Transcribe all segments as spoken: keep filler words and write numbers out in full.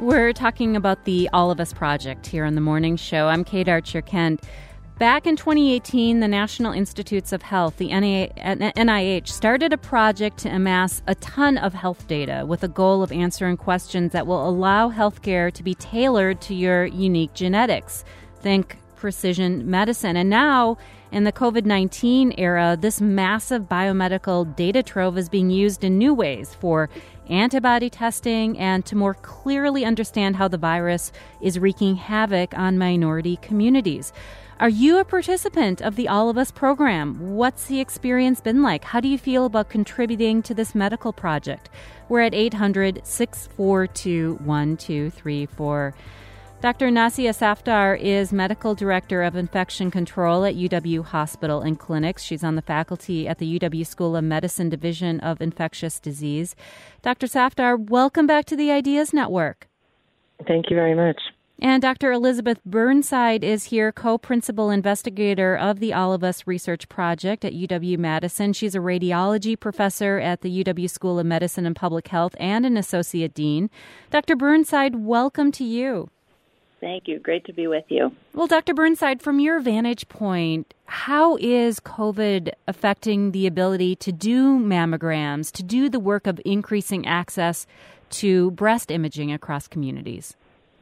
We're talking about the All of Us Project here on the Morning Show. I'm Kate Archer-Kent. Back in twenty eighteen, the National Institutes of Health, the N I H, started a project to amass a ton of health data with a goal of answering questions that will allow healthcare to be tailored to your unique genetics. Think precision medicine. And now, in the covid nineteen era, this massive biomedical data trove is being used in new ways for antibody testing and to more clearly understand how the virus is wreaking havoc on minority communities. Are you a participant of the All of Us program? What's the experience been like? How do you feel about contributing to this medical project? We're at eight hundred, six four two, one two three four. Doctor Nasia Safdar is Medical Director of Infection Control at U W Hospital and Clinics. She's on the faculty at the U W School of Medicine Division of Infectious Disease. Doctor Safdar, welcome back to the Ideas Network. Thank you very much. And Doctor Elizabeth Burnside is here, co-principal investigator of the All of Us Research Project at U W-Madison. She's a radiology professor at the U W School of Medicine and Public Health and an associate dean. Doctor Burnside, welcome to you. Thank you. Great to be with you. Well, Doctor Burnside, from your vantage point, how is COVID affecting the ability to do mammograms, to do the work of increasing access to breast imaging across communities?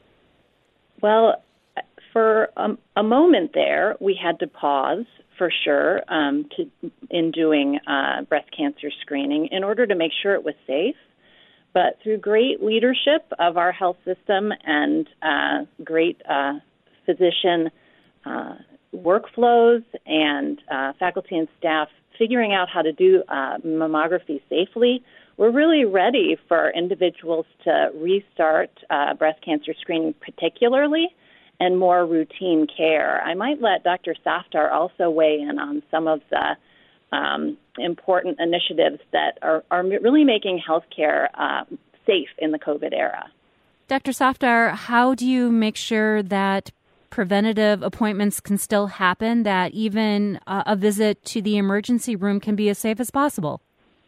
Well, for a, a moment there, we had to pause for sure um, to, in doing uh, breast cancer screening in order to make sure it was safe. But through great leadership of our health system and uh, great uh, physician uh, workflows and uh, faculty and staff figuring out how to do uh, mammography safely, we're really ready for individuals to restart uh, breast cancer screening particularly and more routine care. I might let Doctor Safdar also weigh in on some of the Um, important initiatives that are, are really making healthcare uh, safe in the COVID era. Doctor Safdar, how do you make sure that preventative appointments can still happen, that even uh, a visit to the emergency room can be as safe as possible?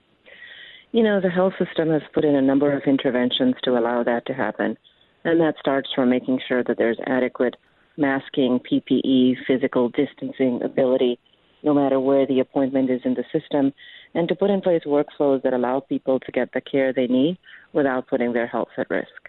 You know, the health system has put in a number of interventions to allow that to happen. And that starts from making sure that there's adequate masking, P P E, physical distancing ability, no matter where the appointment is in the system, and to put in place workflows that allow people to get the care they need without putting their health at risk.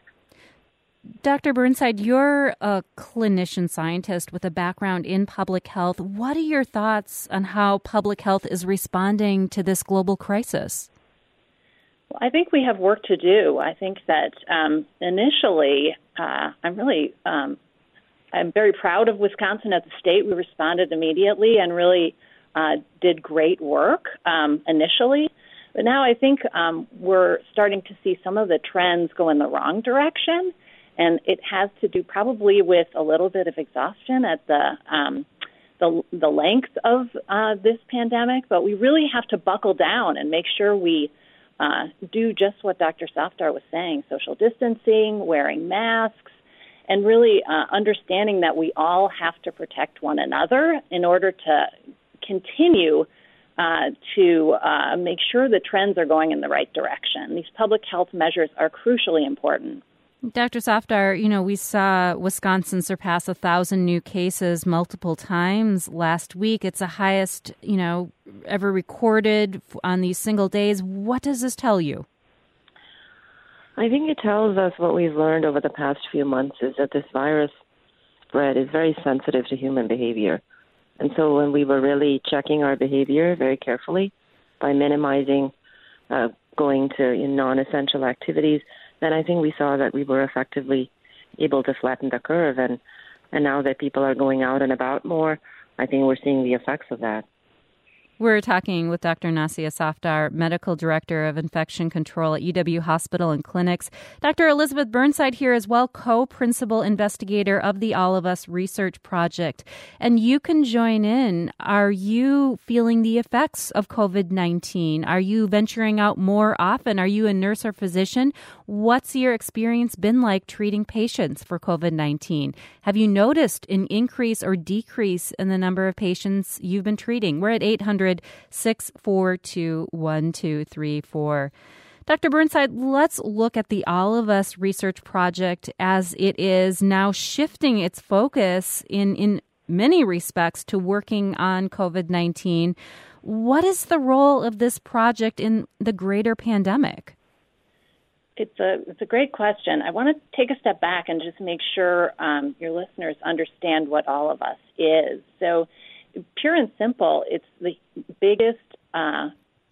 Doctor Burnside, you're a clinician scientist with a background in public health. What are your thoughts on how public health is responding to this global crisis? Well, I think we have work to do. I think that um, initially, uh, I'm really um, I'm very proud of Wisconsin as a state. We responded immediately and really uh, did great work um, initially. But now I think um, we're starting to see some of the trends go in the wrong direction. And it has to do probably with a little bit of exhaustion at the um, the, the length of uh, this pandemic. But we really have to buckle down and make sure we uh, do just what Doctor Safdar was saying, social distancing, wearing masks, and really uh, understanding that we all have to protect one another in order to continue uh, to uh, make sure the trends are going in the right direction. These public health measures are crucially important. Doctor Safdar, you know, we saw Wisconsin surpass a thousand new cases multiple times last week. It's the highest, you know, ever recorded on these single days. What does this tell you? I think it tells us what we've learned over the past few months is that this virus spread is very sensitive to human behavior. And so when we were really checking our behavior very carefully by minimizing uh, going to you know, non-essential activities, then I think we saw that we were effectively able to flatten the curve. And, and now that people are going out and about more, I think we're seeing the effects of that. We're talking with Doctor Nasia Safdar, Medical Director of Infection Control at U W Hospital and Clinics. Doctor Elizabeth Burnside here as well, co-principal investigator of the All of Us Research Project. And you can join in. Are you feeling the effects of covid nineteen? Are you venturing out more often? Are you a nurse or physician? What's your experience been like treating patients for covid nineteen? Have you noticed an increase or decrease in the number of patients you've been treating? We're at eight hundred, six four two, one two three four. Doctor Burnside, let's look at the All of Us research project as it is now shifting its focus in, in many respects to working on COVID nineteen. What is the role of this project in the greater pandemic? It's a it's a great question. I want to take a step back and just make sure um, your listeners understand what All of Us is. So, pure and simple, it's the biggest, uh,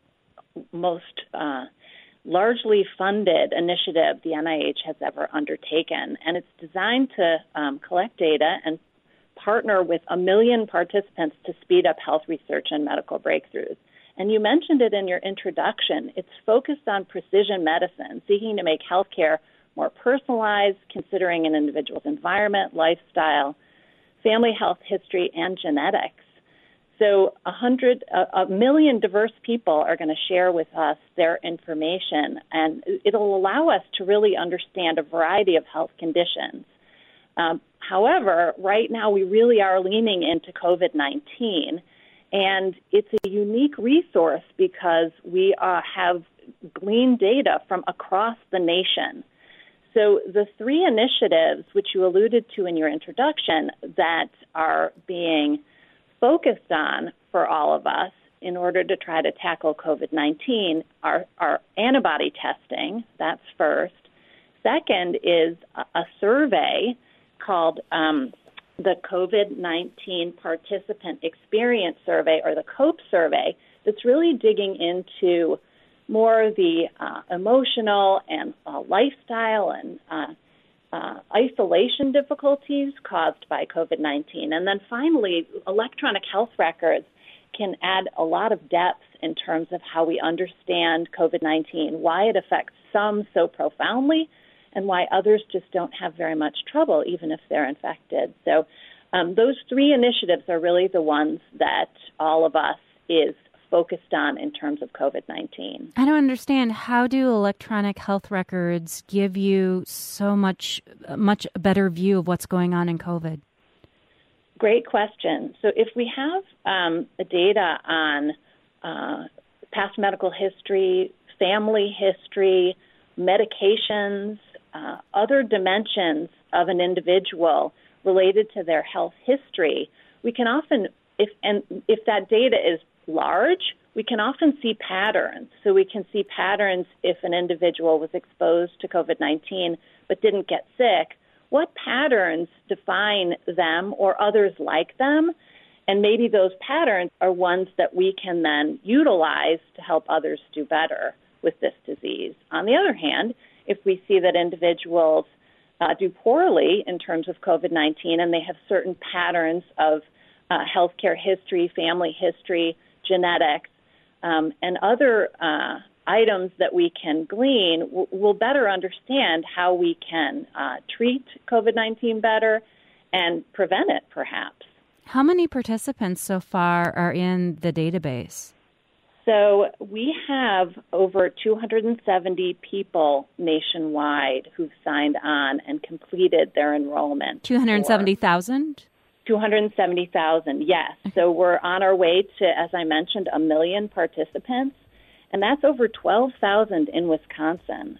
most uh, largely funded initiative the N I H has ever undertaken, and it's designed to um, collect data and partner with a million participants to speed up health research and medical breakthroughs. And you mentioned it in your introduction. It's focused on precision medicine, seeking to make healthcare more personalized, considering an individual's environment, lifestyle, family health history, and genetics. So a hundred, a, a million diverse people are going to share with us their information, and it'll allow us to really understand a variety of health conditions. Um, however, right now we really are leaning into COVID nineteen, and it's a unique resource because we uh, have gleaned data from across the nation. So the three initiatives, which you alluded to in your introduction, that are being focused on for All of Us in order to try to tackle COVID nineteen are, are antibody testing. That's first. Second is a, a survey called um, the COVID nineteen Participant Experience Survey, or the COPE survey, that's really digging into more the uh, emotional and uh, lifestyle and uh, uh, isolation difficulties caused by COVID nineteen. And then finally, electronic health records can add a lot of depth in terms of how we understand COVID nineteen, why it affects some so profoundly, and why others just don't have very much trouble, even if they're infected. So um, those three initiatives are really the ones that All of Us is focused on in terms of COVID nineteen. I don't understand. How do electronic health records give you so much, much better view of what's going on in COVID? Great question. So if we have um, data on uh, past medical history, family history, medications, uh, other dimensions of an individual related to their health history, we can often, if and if that data is large, we can often see patterns. So we can see patterns if an individual was exposed to COVID nineteen but didn't get sick. What patterns define them or others like them? And maybe those patterns are ones that we can then utilize to help others do better with this disease. On the other hand, if we see that individuals uh, do poorly in terms of COVID nineteen and they have certain patterns of uh, healthcare history, family history, genetics, um, and other uh, items that we can glean, we'll, we'll better understand how we can uh, treat COVID nineteen better and prevent it, perhaps. How many participants so far are in the database? So we have over two hundred seventy people nationwide who've signed on and completed their enrollment. two hundred seventy thousand? two hundred seventy thousand, yes. So we're on our way to, as I mentioned, a million participants, and that's over twelve thousand in Wisconsin.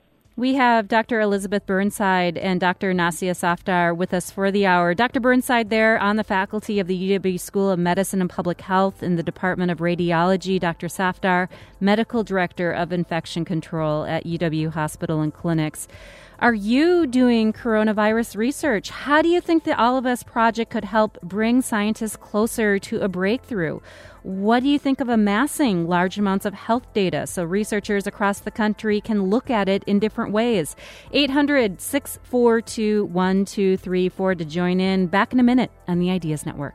We have Doctor Elizabeth Burnside and Doctor Nasia Safdar with us for the hour. Doctor Burnside there on the faculty of the U W School of Medicine and Public Health in the Department of Radiology. Doctor Safdar, Medical Director of Infection Control at U W Hospital and Clinics. Are you doing coronavirus research? How do you think the All of Us project could help bring scientists closer to a breakthrough? What do you think of amassing large amounts of health data so researchers across the country can look at it in different ways? eight hundred, six four two, one two three four to join in. Back in a minute on the Ideas Network.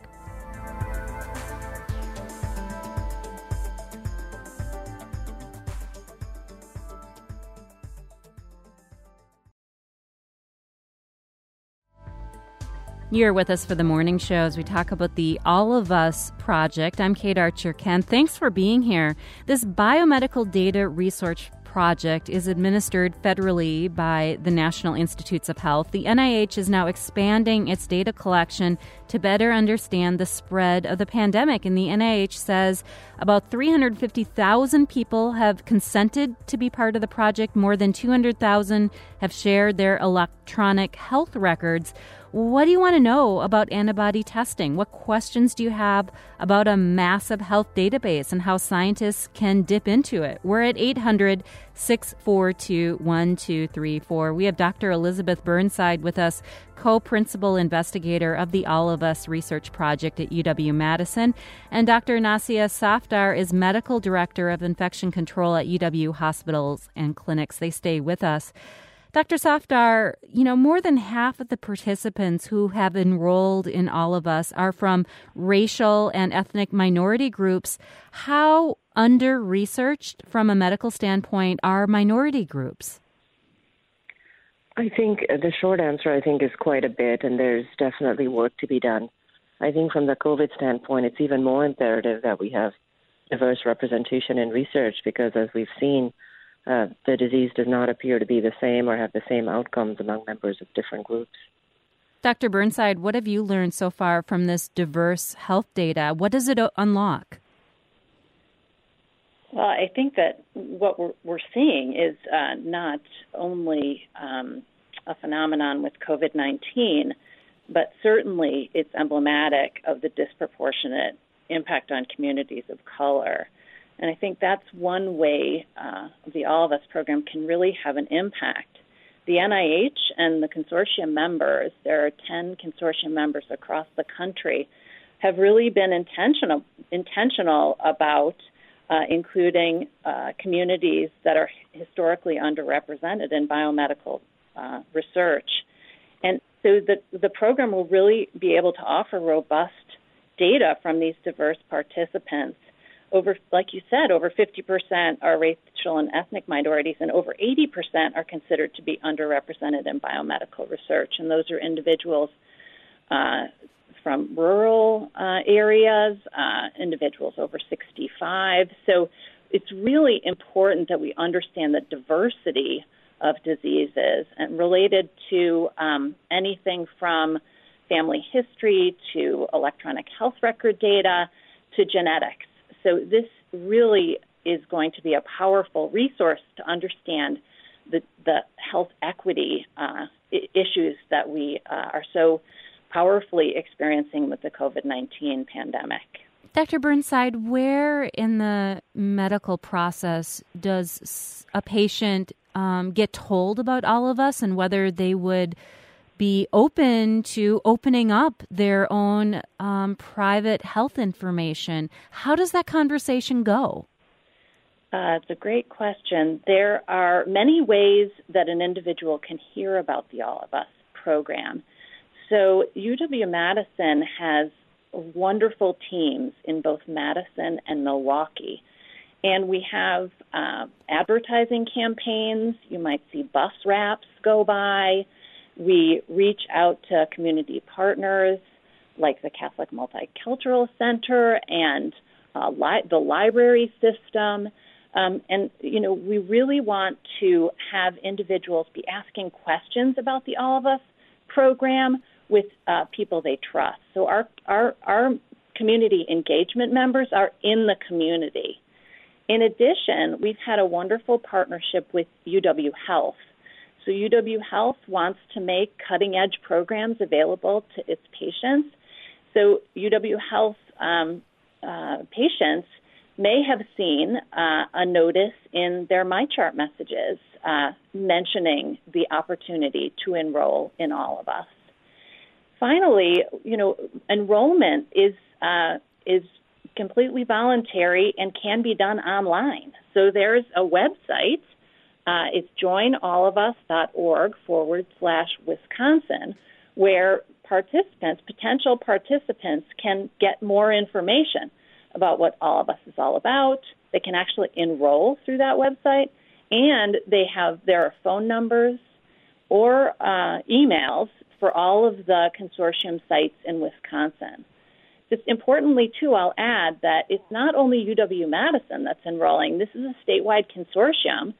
You're with us for the morning show as we talk about the All of Us project. I'm Kate Archer-Kent. Thanks for being here. This biomedical data research project is administered federally by the National Institutes of Health. The N I H is now expanding its data collection to better understand the spread of the pandemic. And the N I H says about three hundred fifty thousand people have consented to be part of the project. More than two hundred thousand have shared their electronic health records. What do you want to know about antibody testing? What questions do you have about a massive health database and how scientists can dip into it? We're at eight hundred, six four two, one two three four. We have Doctor Elizabeth Burnside with us, co-principal investigator of the All of Us Research Project at U W-Madison. And Doctor Nasia Safdar is medical director of infection control at U W Hospitals and Clinics. They stay with us. Doctor Safdar, you know, more than half of the participants who have enrolled in All of Us are from racial and ethnic minority groups. How under-researched from a medical standpoint are minority groups? I think the short answer, I think, is quite a bit, and there's definitely work to be done. I think from the COVID standpoint, it's even more imperative that we have diverse representation in research because, as we've seen, Uh, the disease does not appear to be the same or have the same outcomes among members of different groups. Doctor Burnside, what have you learned so far from this diverse health data? What does it unlock? Well, I think that what we're, we're seeing is uh, not only um, a phenomenon with COVID nineteen, but certainly it's emblematic of the disproportionate impact on communities of color. And I think that's one way uh, the All of Us program can really have an impact. The N I H and the consortium members, there are ten consortium members across the country, have really been intentional intentional about uh, including uh, communities that are historically underrepresented in biomedical uh, research. And so the, the program will really be able to offer robust data from these diverse participants. Over, like you said, over fifty percent are racial and ethnic minorities, and over eighty percent are considered to be underrepresented in biomedical research. And those are individuals uh, from rural uh, areas, uh, individuals over sixty-five. So it's really important that we understand the diversity of diseases and related to um, anything from family history to electronic health record data to genetics. So this really is going to be a powerful resource to understand the, the health equity uh, I- issues that we uh, are so powerfully experiencing with the COVID nineteen pandemic. Doctor Burnside, where in the medical process does a patient um, get told about All of Us and whether they would be open to opening up their own um, private health information? How does that conversation go? Uh, it's a great question. There are many ways that an individual can hear about the All of Us program. So U W-Madison has wonderful teams in both Madison and Milwaukee. And we have uh, advertising campaigns. You might see bus wraps go by. We reach out to community partners like the Catholic Multicultural Center and uh, li- the library system. Um, and, you know, we really want to have individuals be asking questions about the All of Us program with uh, people they trust. So our, our, our community engagement members are in the community. In addition, we've had a wonderful partnership with U W Health. So U W Health wants to make cutting-edge programs available to its patients. So U W Health um, uh, patients may have seen uh, a notice in their MyChart messages uh, mentioning the opportunity to enroll in All of Us. Finally, you know, enrollment is uh, is completely voluntary and can be done online. So there's a website. Uh, it's joinallofus.org forward slash Wisconsin, where participants, potential participants, can get more information about what All of Us is all about. They can actually enroll through that website, and they have there are phone numbers or uh, emails for all of the consortium sites in Wisconsin. Just importantly, too, I'll add that it's not only U W-Madison that's enrolling. This is a statewide consortium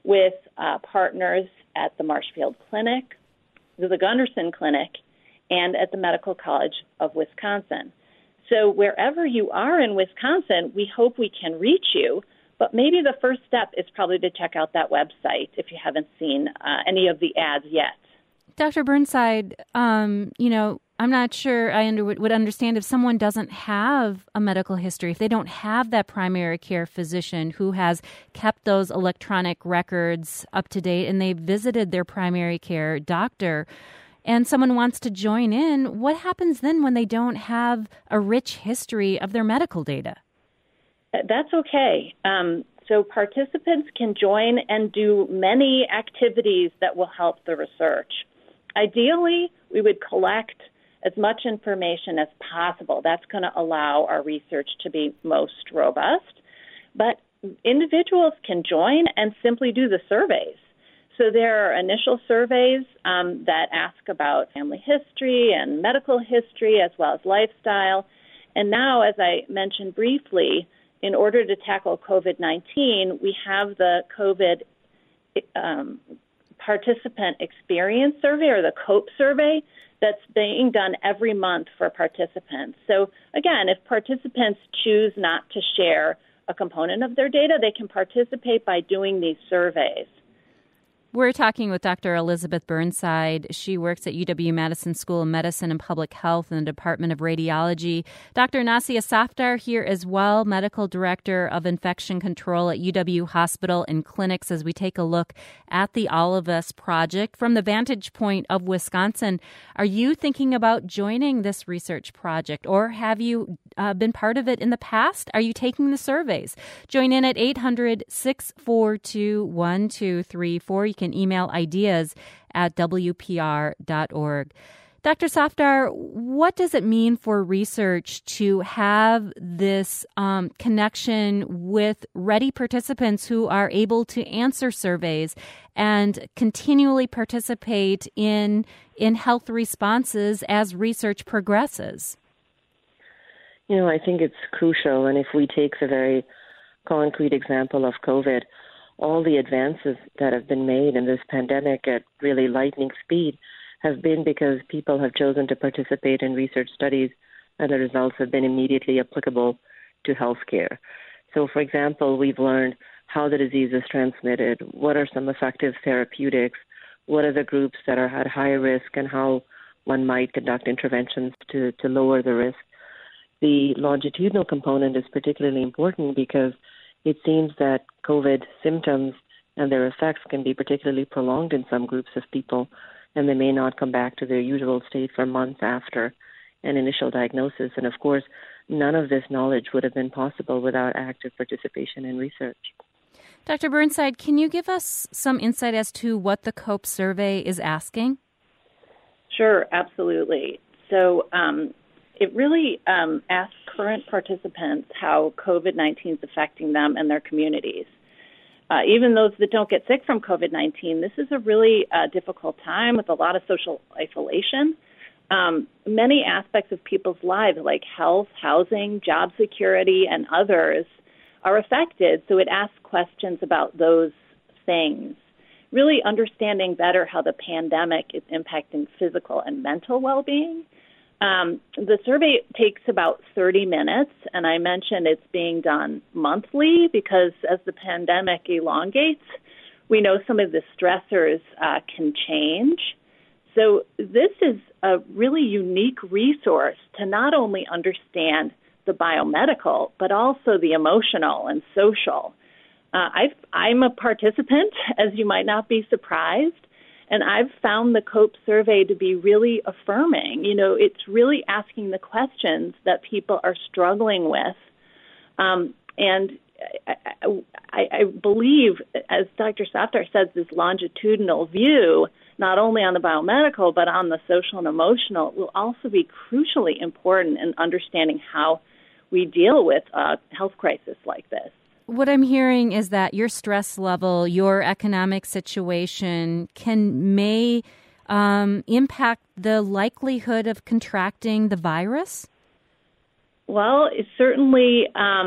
with uh, partners at the Marshfield Clinic, the Gunderson Clinic, and at the Medical College of Wisconsin. So wherever you are in Wisconsin, we hope we can reach you. But maybe the first step is probably to check out that website if you haven't seen uh, any of the ads yet. Doctor Burnside, um, you know, I'm not sure I under, would understand if someone doesn't have a medical history, if they don't have that primary care physician who has kept those electronic records up to date and they visited their primary care doctor, and someone wants to join in, what happens then when they don't have a rich history of their medical data? That's okay. Um, so participants can join and do many activities that will help the research. Ideally, we would collect as much information as possible. That's going to allow our research to be most robust. But individuals can join and simply do the surveys. So there are initial surveys um, that ask about family history and medical history as well as lifestyle. And now, as I mentioned briefly, in order to tackle COVID nineteen, we have the COVID um, participant experience survey, or the COPE survey, that's being done every month for participants. So again, if participants choose not to share a component of their data, they can participate by doing these surveys. We're talking with Doctor Elizabeth Burnside. She works at U W-Madison School of Medicine and Public Health in the Department of Radiology. Doctor Nasia Safdar here as well, Medical Director of Infection Control at U W Hospital and Clinics, as we take a look at the All of Us project. From the vantage point of Wisconsin, are you thinking about joining this research project, or have you uh, been part of it in the past? Are you taking the surveys? Join in at eight hundred, six four two, one two three four. You can email ideas at w p r dot org. Doctor Safdar, what does it mean for research to have this um, connection with ready participants who are able to answer surveys and continually participate in in health responses as research progresses? You know, I think it's crucial. And if we take the very concrete example of COVID, all the advances that have been made in this pandemic at really lightning speed have been because people have chosen to participate in research studies, and the results have been immediately applicable to healthcare. So, for example, we've learned how the disease is transmitted, what are some effective therapeutics, what are the groups that are at high risk, and how one might conduct interventions to, to lower the risk. The longitudinal component is particularly important because it seems that COVID symptoms and their effects can be particularly prolonged in some groups of people, and they may not come back to their usual state for months after an initial diagnosis. And of course, none of this knowledge would have been possible without active participation in research. Doctor Burnside, can you give us some insight as to what the COPE survey is asking? Sure, absolutely. So um, it really um, asks current participants how COVID nineteen is affecting them and their communities. Uh, even those that don't get sick from COVID nineteen, this is a really uh, difficult time with a lot of social isolation. Um, many aspects of people's lives, like health, housing, job security, and others, are affected. So it asks questions about those things, really understanding better how the pandemic is impacting physical and mental well-being. Um, the survey takes about thirty minutes, and I mentioned it's being done monthly because as the pandemic elongates, we know some of the stressors uh, can change. So this is a really unique resource to not only understand the biomedical, but also the emotional and social. Uh, I've, I'm a participant, as you might not be surprised. And I've found the COPE survey to be really affirming. You know, it's really asking the questions that people are struggling with. Um, and I, I, I believe, as Doctor Safdar says, this longitudinal view, not only on the biomedical, but on the social and emotional, will also be crucially important in understanding how we deal with a health crisis like this. What I'm hearing is that your stress level, your economic situation can may um, impact the likelihood of contracting the virus? Well, it certainly um,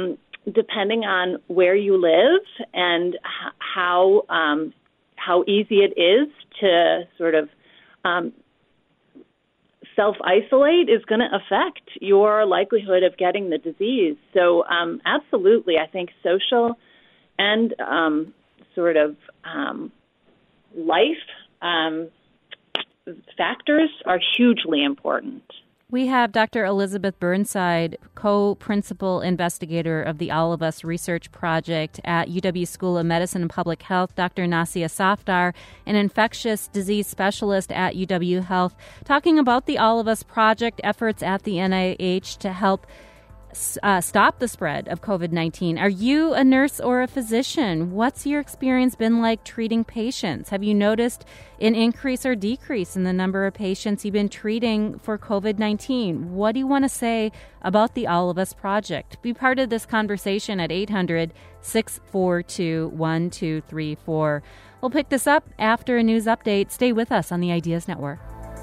depending on where you live and h- how um, how easy it is to sort of um, self-isolate is going to affect your likelihood of getting the disease. So um, absolutely, I think social and um, sort of um, life um, factors are hugely important. We have Doctor Elizabeth Burnside, co-principal investigator of the All of Us Research Project at U W School of Medicine and Public Health, Doctor Nasia Safdar, an infectious disease specialist at U W Health, talking about the All of Us Project efforts at the N I H to help Uh, stop the spread of COVID nineteen. Are you a nurse or a physician? What's your experience been like treating patients? Have you noticed an increase or decrease in the number of patients you've been treating for COVID nineteen? What do you want to say about the All of Us Project? Be part of this conversation at eight hundred, six four two, one two three four. We'll pick this up after a news update. Stay with us on the Ideas Network.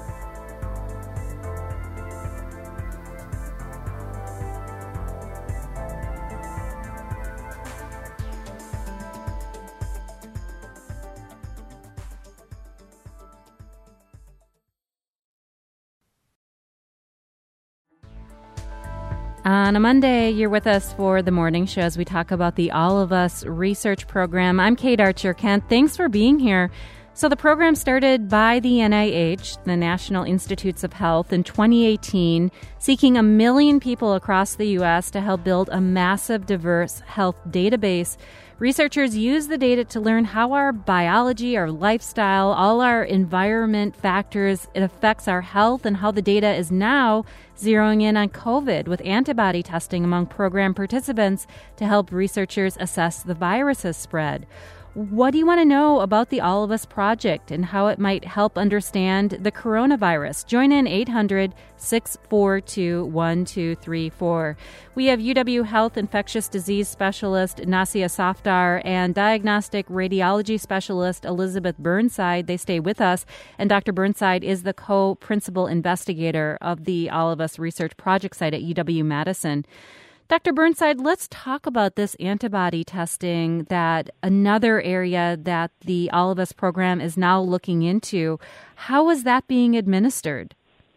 On a Monday, you're with us for the morning show as we talk about the All of Us Research Program. I'm Kate Archer-Kent. Thanks for being here. So the program started by the N I H, the National Institutes of Health, in twenty eighteen, seeking a million people across the U S to help build a massive, diverse health database. Researchers use the data to learn how our biology, our lifestyle, all our environment factors, it affects our health, and how the data is now zeroing in on COVID with antibody testing among program participants to help researchers assess the virus's spread. What do you want to know about the All of Us Project and how it might help understand the coronavirus? Join in eight hundred, six four two, one two three four. We have U W Health infectious disease specialist Nasia Safdar and diagnostic radiology specialist Elizabeth Burnside. They stay with us. And Doctor Burnside is the co-principal investigator of the All of Us Research Project site at U W-Madison. Doctor Burnside, let's talk about this antibody testing, that another area that the All of Us program is now looking into. How is that being administered?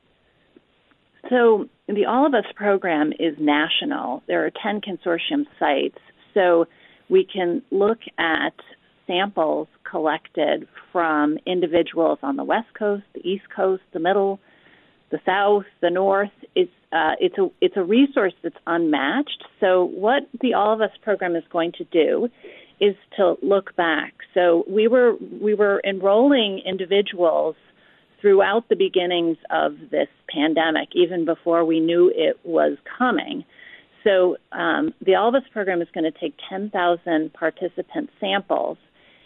So the All of Us program is national. There are ten consortium sites. So we can look at samples collected from individuals on the West Coast, the East Coast, the Middle, the South, the North. It's uh, it's a it's a resource that's unmatched. So what the All of Us program is going to do is to look back. So we were we were enrolling individuals throughout the beginnings of this pandemic, even before we knew it was coming. So um, the All of Us program is going to take ten thousand participant samples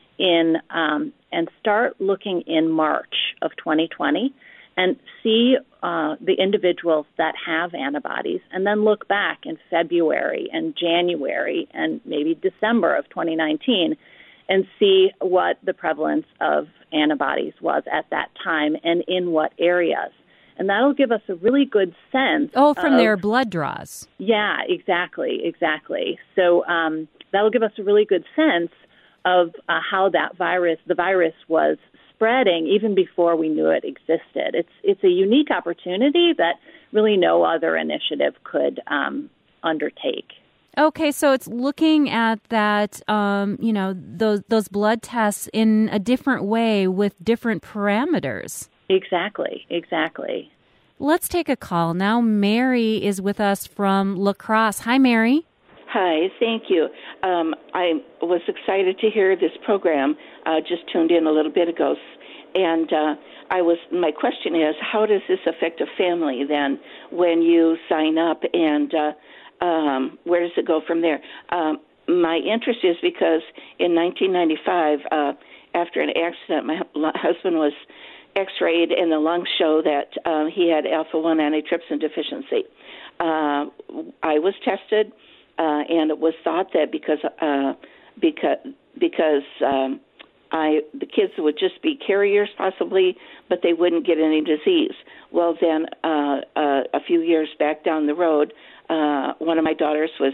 in um, and start looking in March of twenty twenty. And see uh, the individuals that have antibodies, and then look back in February and January and maybe December of twenty nineteen and see what the prevalence of antibodies was at that time and in what areas. And that'll give us a really good sense. Oh, from of, their blood draws. Yeah, exactly, exactly. So um, that'll give us a really good sense of uh, how that virus, the virus was spreading even before we knew it existed. It's it's a unique opportunity that really no other initiative could um, undertake. Okay, so it's looking at that, um, you know, those those blood tests in a different way with different parameters. Exactly, exactly. Let's take a call now. Mary is with us from La Crosse. Hi, Mary. Hi, thank you. Um, I was excited to hear this program. Uh, just tuned in a little bit ago, and uh, I was. My question is, how does this affect a family then when you sign up, and uh, um, where does it go from there? Um, my interest is because in nineteen ninety-five, uh, after an accident, my husband was X-rayed, and the lungs show that uh, he had alpha one antitrypsin deficiency. Uh, I was tested. Uh, and it was thought that because uh, because because um, I the kids would just be carriers possibly, but they wouldn't get any disease. Well, then uh, uh, a few years back down the road, uh, one of my daughters was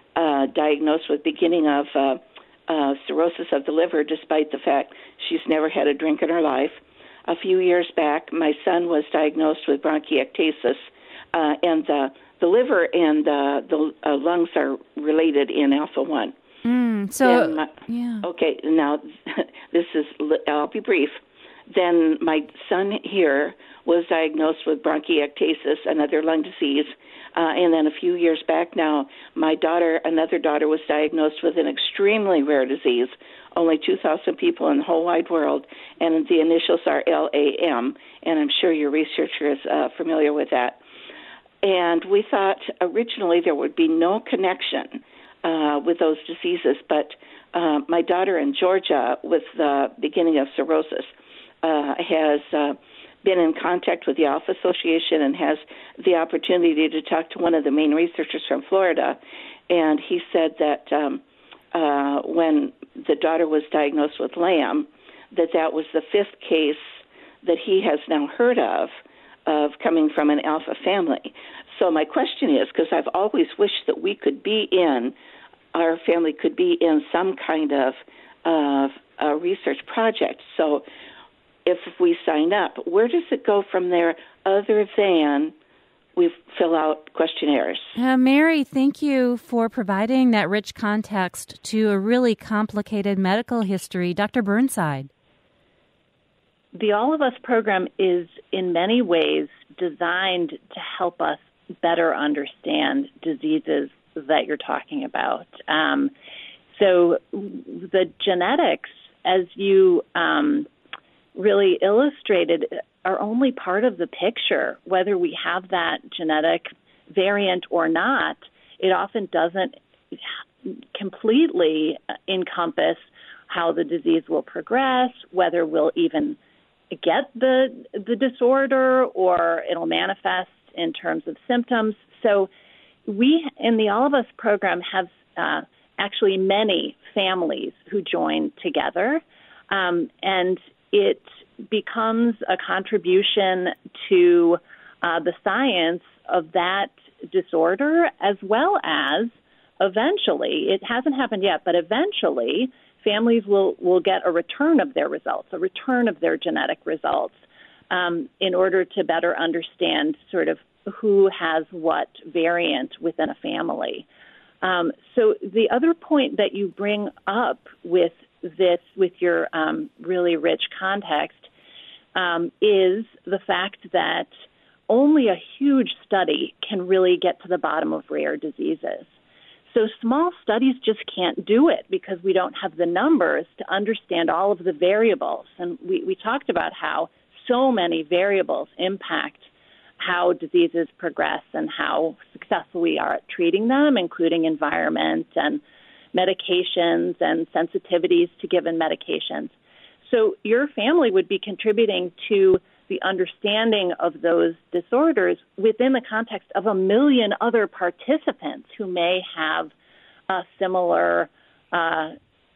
uh, diagnosed with beginning of uh, uh, cirrhosis of the liver, despite the fact she's never had a drink in her life. A few years back, my son was diagnosed with bronchiectasis, uh, and the, the liver and uh, the uh, lungs are related in alpha one. Mm, so, my, yeah. Okay, now this is, I'll be brief. Then my son here was diagnosed with bronchiectasis, another lung disease. Uh, and then a few years back now, my daughter, another daughter, was diagnosed with an extremely rare disease, only two thousand people in the whole wide world, and the initials are L A M, and I'm sure your researcher is uh, familiar with that. And we thought originally there would be no connection uh, with those diseases, but uh, my daughter in Georgia, with the beginning of cirrhosis, uh, has uh, been in contact with the Alpha Association and has the opportunity to talk to one of the main researchers from Florida. And he said that um, uh, when the daughter was diagnosed with L A M, that that was the fifth case that he has now heard of, of coming from an alpha family. So my question is, because I've always wished that we could be in, our family could be in some kind of uh, a research project. So if we sign up, where does it go from there other than we fill out questionnaires? Uh, Mary, thank you for providing that rich context to a really complicated medical history. Doctor Burnside. The All of Us program is in many ways designed to help us better understand diseases that you're talking about. Um, so the genetics, as you um, really illustrated, are only part of the picture. Whether we have that genetic variant or not, it often doesn't completely encompass how the disease will progress, whether we'll even get the the disorder or it'll manifest in terms of symptoms. So we, in the All of Us program, have uh, actually many families who join together, um, and it becomes a contribution to uh, the science of that disorder, as well as eventually, it hasn't happened yet, but eventually families will, will get a return of their results, a return of their genetic results, um, in order to better understand sort of who has what variant within a family. Um, so the other point that you bring up with this, with your um, really rich context, um, is the fact that only a huge study can really get to the bottom of rare diseases. So small studies just can't do it because we don't have the numbers to understand all of the variables. And we, we talked about how so many variables impact how diseases progress and how successful we are at treating them, including environment and medications and sensitivities to given medications. So your family would be contributing to the understanding of those disorders within the context of a million other participants who may have uh, similar uh,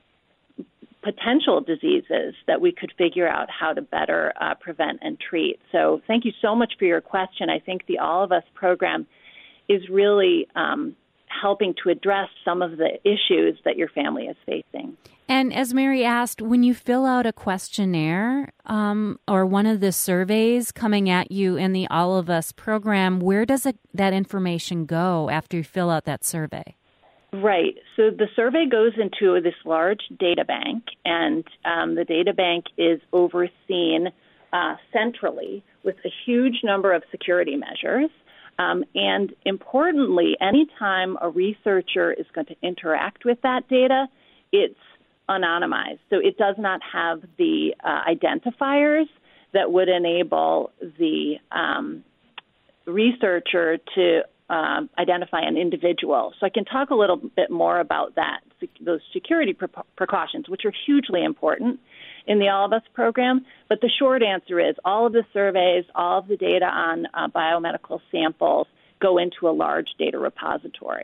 potential diseases that we could figure out how to better uh, prevent and treat. So thank you so much for your question. I think the All of Us program is really um, helping to address some of the issues that your family is facing. And as Mary asked, when you fill out a questionnaire um, or one of the surveys coming at you in the All of Us program, where does it, that information go after you fill out that survey? Right. So the survey goes into this large data bank, and um, the data bank is overseen uh, centrally with a huge number of security measures. Um, and importantly, anytime a researcher is going to interact with that data, it's anonymized. So it does not have the uh, identifiers that would enable the um, researcher to um, identify an individual. So I can talk a little bit more about that, those security pre- precautions, which are hugely important in the All of Us program. But the short answer is all of the surveys, all of the data on uh, biomedical samples go into a large data repository.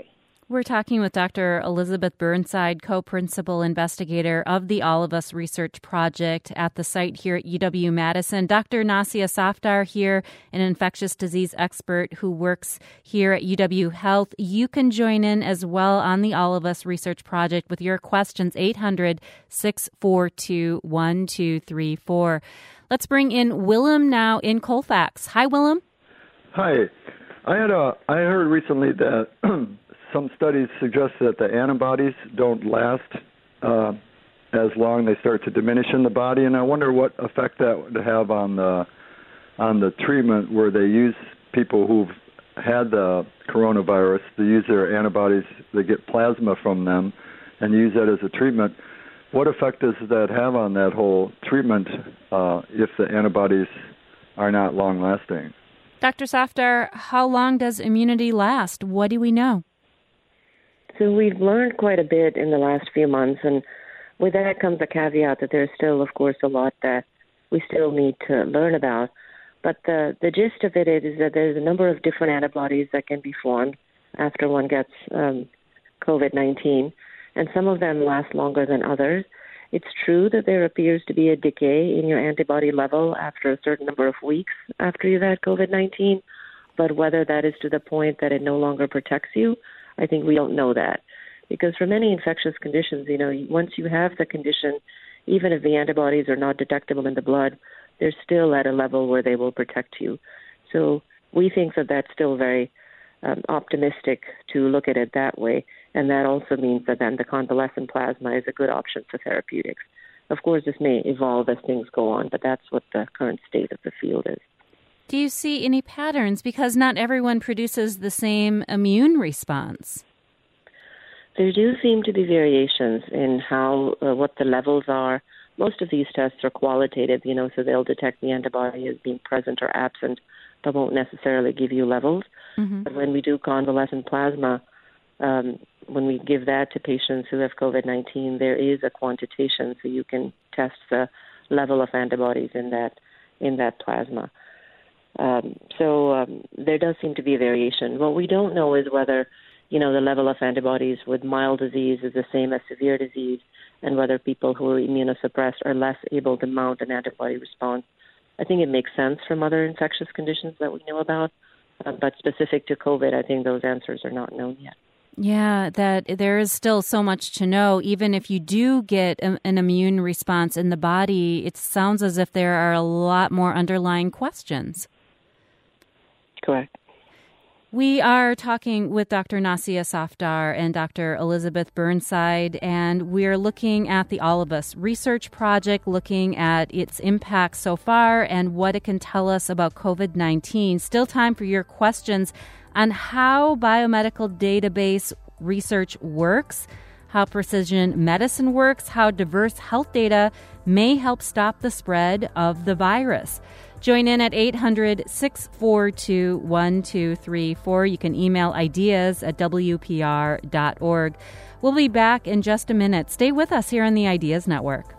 We're talking with Doctor Elizabeth Burnside, co-principal investigator of the All of Us Research Project at the site here at U W-Madison. Doctor Nasia Safdar here, an infectious disease expert who works here at U W Health. You can join in as well on the All of Us Research Project with your questions, eight hundred, six four two, one two three four. Let's bring in Willem now in Colfax. Hi, Willem. Hi. I had a I heard recently that some studies suggest that the antibodies don't last uh, as long; they start to diminish in the body, and I wonder what effect that would have on the on the treatment where they use people who've had the coronavirus to use their antibodies. They get plasma from them and use that as a treatment. What effect does that have on that whole treatment uh, if the antibodies are not long-lasting? Doctor Safdar, how long does immunity last? What do we know? So we've learned quite a bit in the last few months, and with that comes a caveat that there's still, of course, a lot that we still need to learn about. But the, the gist of it is that there's a number of different antibodies that can be formed after one gets um, COVID nineteen, and some of them last longer than others. It's true that there appears to be a decay in your antibody level after a certain number of weeks after you've had COVID nineteen, but whether that is to the point that it no longer protects you, I think we don't know that. Because for many infectious conditions, you know, once you have the condition, even if the antibodies are not detectable in the blood, they're still at a level where they will protect you. So we think that that's still very um, optimistic to look at it that way. And that also means that then the convalescent plasma is a good option for therapeutics. Of course, this may evolve as things go on, but that's what the current state of the field is. Do you see any patterns? Because not everyone produces the same immune response. There do seem to be variations in how, uh, what the levels are. Most of these tests are qualitative, you know, so they'll detect the antibody as being present or absent, but won't necessarily give you levels. Mm-hmm. But when we do convalescent plasma, um, when we give that to patients who have COVID nineteen, there is a quantitation, so you can test the level of antibodies in that in that plasma. Um, so um, there does seem to be a variation. What we don't know is whether, you know, the level of antibodies with mild disease is the same as severe disease, and whether people who are immunosuppressed are less able to mount an antibody response. I think it makes sense from other infectious conditions that we know about, uh, but specific to COVID, I think those answers are not known yet. Yeah, that there is still so much to know. Even if you do get a, an immune response in the body, it sounds as if there are a lot more underlying questions. Correct. We are talking with Doctor Nasia Safdar and Doctor Elizabeth Burnside, and we're looking at the All of Us Research Project, looking at its impact so far and what it can tell us about COVID nineteen. Still time for your questions on how biomedical database research works, how precision medicine works, how diverse health data may help stop the spread of the virus. Join in at eight hundred, six four two, one two three four. You can email ideas at w p r dot org. We'll be back in just a minute. Stay with us here on the Ideas Network.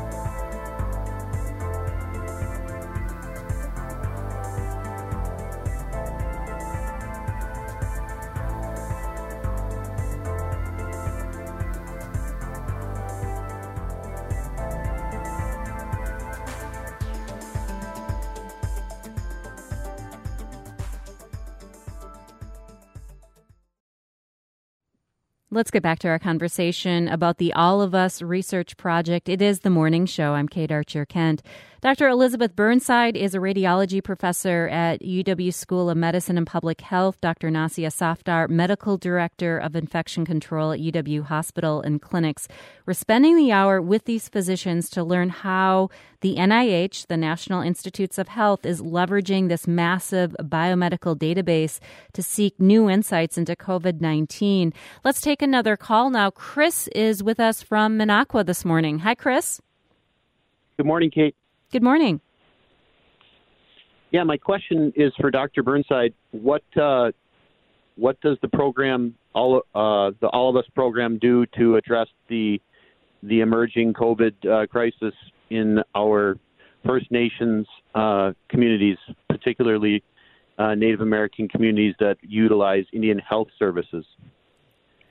Let's get back to our conversation about the All of Us Research Project. It is the morning show. I'm Kate Archer-Kent. Doctor Elizabeth Burnside is a radiology professor at U W School of Medicine and Public Health. Doctor Nasia Safdar, medical director of infection control at U W Hospital and Clinics. We're spending the hour with these physicians to learn how the N I H, the National Institutes of Health, is leveraging this massive biomedical database to seek new insights into COVID nineteen. Let's take another call now. Chris is with us from Minocqua this morning. Hi, Chris. Good morning, Kate. Good morning. Yeah, my question is for Doctor Burnside. What uh, what does the program, all uh, the All of Us program, do to address the the emerging COVID uh, crisis in our First Nations uh, communities, particularly uh, Native American communities that utilize Indian health services?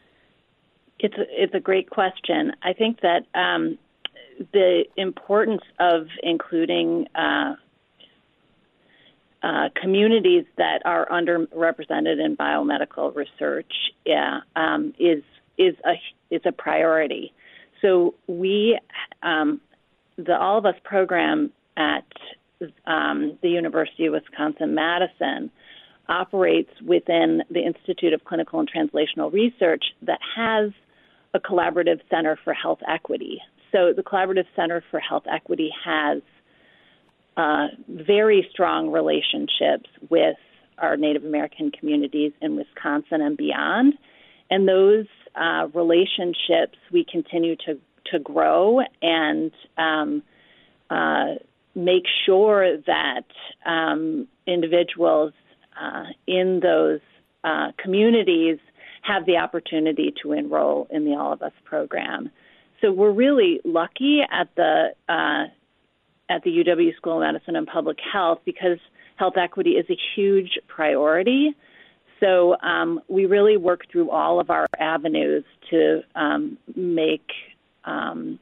It's a, it's a great question. I think that um, the importance of including uh, uh, communities that are underrepresented in biomedical research yeah, um, is is a is a priority. So we, um, the All of Us program at um, the University of Wisconsin-Madison operates within the Institute of Clinical and Translational Research that has a collaborative center for health equity. So the Collaborative Center for Health Equity has uh, very strong relationships with our Native American communities in Wisconsin and beyond. And those uh, relationships we continue to, to grow and um, uh, make sure that um, individuals uh, in those uh, communities have the opportunity to enroll in the All of Us program. So we're really lucky at the uh, at the U W School of Medicine and Public Health because health equity is a huge priority. So um, we really work through all of our avenues to um, make um,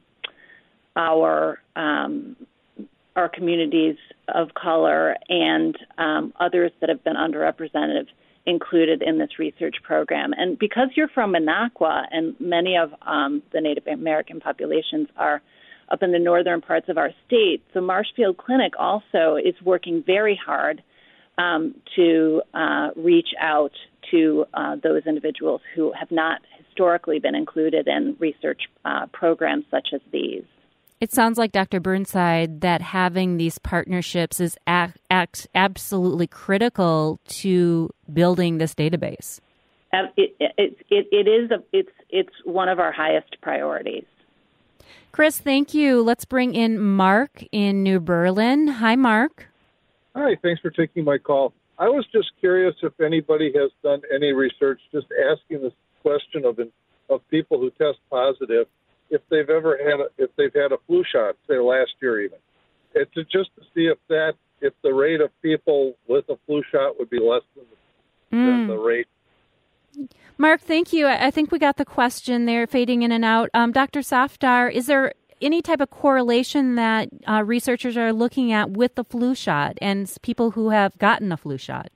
our um, our communities of color and um, others that have been underrepresented included in this research program. And because you're from Minocqua and many of um, the Native American populations are up in the northern parts of our state, the Marshfield Clinic also is working very hard um, to uh, reach out to uh, those individuals who have not historically been included in research uh, programs such as these. It sounds like, Doctor Burnside, that having these partnerships is ac- ac- absolutely critical to building this database. Uh, it, it, it, it is a, it's it's one of our highest priorities. Chris, thank you. Let's bring in Mark in New Berlin. Hi, Mark. Hi, thanks for taking my call. I was just curious if anybody has done any research just asking this question of of people who test positive, if they've ever had a, if they've had a flu shot, say last year even. It's just to see if that if the rate of people with a flu shot would be less than the, mm. than the rate. Mark, thank you. I think we got the question there, fading in and out. Um, Doctor Safdar, is there any type of correlation that uh, researchers are looking at with the flu shot and people who have gotten a flu shot?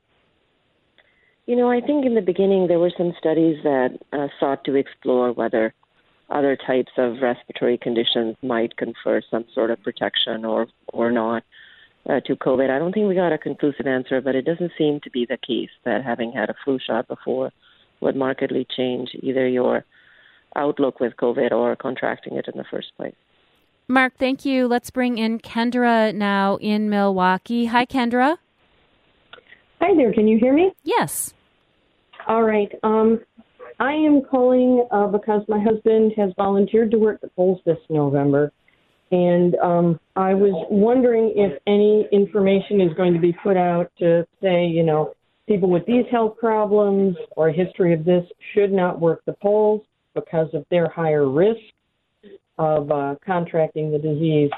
You know, I think in the beginning there were some studies that uh, sought to explore whether other types of respiratory conditions might confer some sort of protection or, or not uh, to COVID. I don't think we got a conclusive answer, but it doesn't seem to be the case that having had a flu shot before would markedly change either your outlook with COVID or contracting it in the first place. Mark, thank you. Let's bring in Kendra now in Milwaukee. Hi, Kendra. Hi there. Can you hear me? Yes. All right. Um, I am calling uh, because my husband has volunteered to work the polls this November, and um, I was wondering if any information is going to be put out to say, you know, people with these health problems or a history of this should not work the polls because of their higher risk of uh, contracting the disease.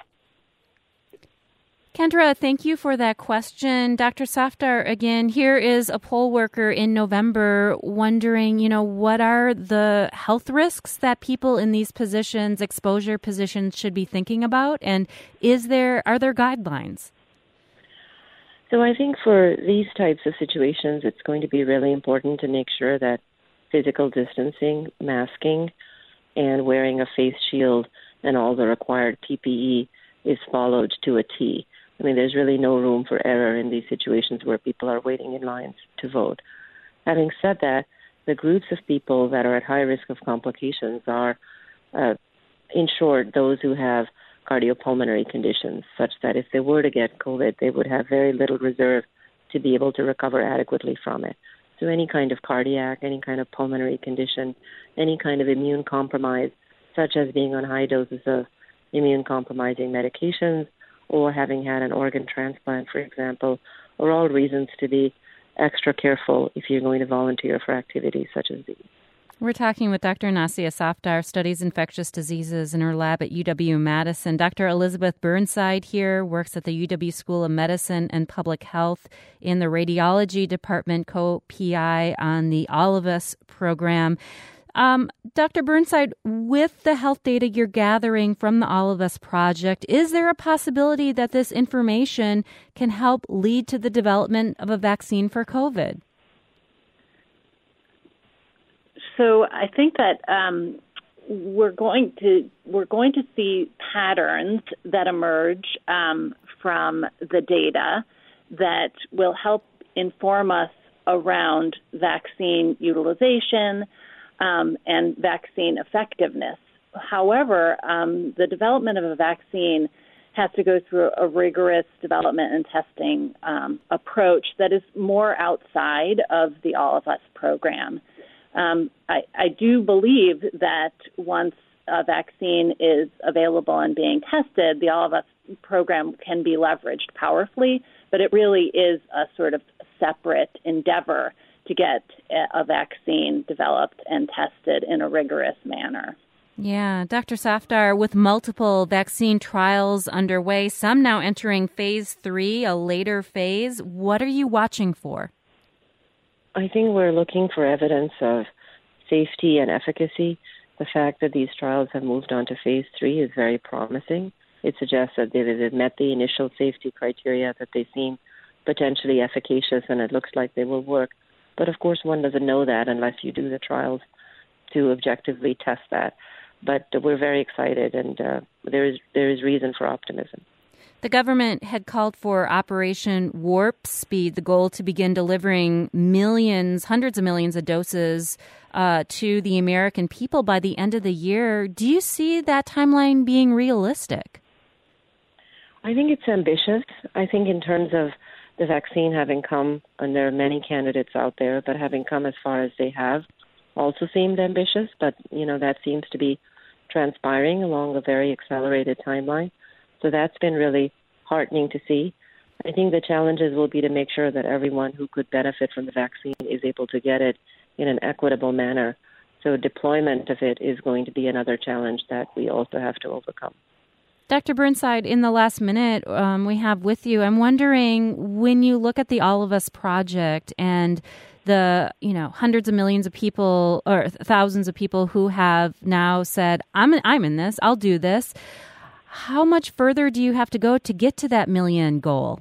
Kendra, thank you for that question. Doctor Safdar, again, here is a poll worker in November wondering, you know, what are the health risks that people in these positions, exposure positions, should be thinking about? And is there are there guidelines? So I think for these types of situations, it's going to be really important to make sure that physical distancing, masking, and wearing a face shield and all the required P P E is followed to a T. I mean, there's really no room for error in these situations where people are waiting in lines to vote. Having said that, the groups of people that are at high risk of complications are, uh, in short, those who have cardiopulmonary conditions, such that if they were to get COVID, they would have very little reserve to be able to recover adequately from it. So any kind of cardiac, any kind of pulmonary condition, any kind of immune compromise, such as being on high doses of immune-compromising medications or having had an organ transplant, for example, are all reasons to be extra careful if you're going to volunteer for activities such as these. We're talking with Doctor Nasia Safdar, studies infectious diseases in her lab at U W-Madison. Doctor Elizabeth Burnside here works at the U W School of Medicine and Public Health in the radiology department, co-P I on the All of Us program. Um, Doctor Burnside, with the health data you're gathering from the All of Us Project, is there a possibility that this information can help lead to the development of a vaccine for COVID? So I think that um, we're going to we're going to see patterns that emerge um, from the data that will help inform us around vaccine utilization um, and vaccine effectiveness. However, um, the development of a vaccine has to go through a rigorous development and testing um, approach that is more outside of the All of Us program. Um, I, I do believe that once a vaccine is available and being tested, the All of Us program can be leveraged powerfully, but it really is a sort of separate endeavor to get a vaccine developed and tested in a rigorous manner. Yeah, Doctor Safdar, with multiple vaccine trials underway, some now entering phase three, a later phase, what are you watching for? I think we're looking for evidence of safety and efficacy. The fact that these trials have moved on to phase three is very promising. It suggests that they've met the initial safety criteria, that they seem potentially efficacious, and it looks like they will work. But of course, one doesn't know that unless you do the trials to objectively test that. But we're very excited, and uh, there is there is reason for optimism. The government had called for Operation Warp Speed, the goal to begin delivering millions, hundreds of millions of doses uh, to the American people by the end of the year. Do you see that timeline being realistic? I think it's ambitious. I think in terms of the vaccine having come, and there are many candidates out there, but having come as far as they have also seemed ambitious. But, you know, that seems to be transpiring along a very accelerated timeline. So that's been really heartening to see. I think the challenges will be to make sure that everyone who could benefit from the vaccine is able to get it in an equitable manner. So deployment of it is going to be another challenge that we also have to overcome. Doctor Burnside, in the last minute um, we have with you, I'm wondering, when you look at the All of Us project and the, you know, hundreds of millions of people or thousands of people who have now said, I'm I'm in this, I'll do this. How much further do you have to go to get to that million goal?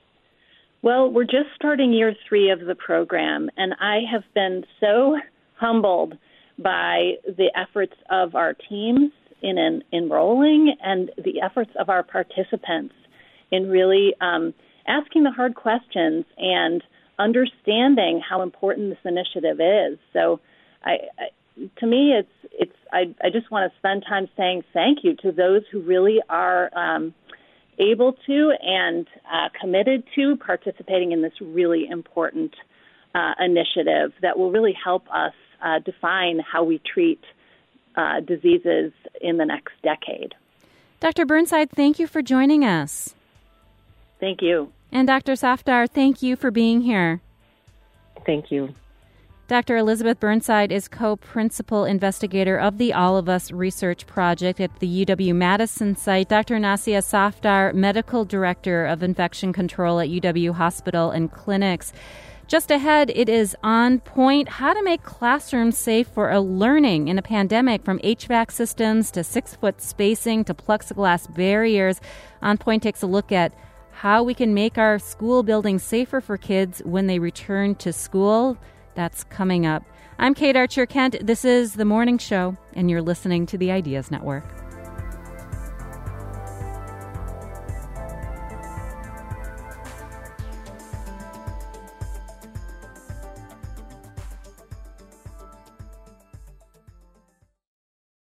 Well, we're just starting year three of the program, and I have been so humbled by the efforts of our teams in en- enrolling and the efforts of our participants in really um, asking the hard questions and understanding how important this initiative is. So I, I to me, it's it's. I, I just want to spend time saying thank you to those who really are um, able to and uh, committed to participating in this really important uh, initiative that will really help us uh, define how we treat uh, diseases in the next decade. Doctor Burnside, thank you for joining us. Thank you. And Doctor Safdar, thank you for being here. Thank you. Doctor Elizabeth Burnside is co-principal investigator of the All of Us Research Project at the U W-Madison site. Doctor Nasia Safdar, medical director of infection control at U W Hospital and Clinics. Just ahead, it is On Point, how to make classrooms safe for a learning in a pandemic, from H V A C systems to six-foot spacing to plexiglass barriers. On Point takes a look at how we can make our school buildings safer for kids when they return to school. That's coming up. I'm Kate Archer-Kent. This is The Morning Show, and you're listening to the Ideas Network.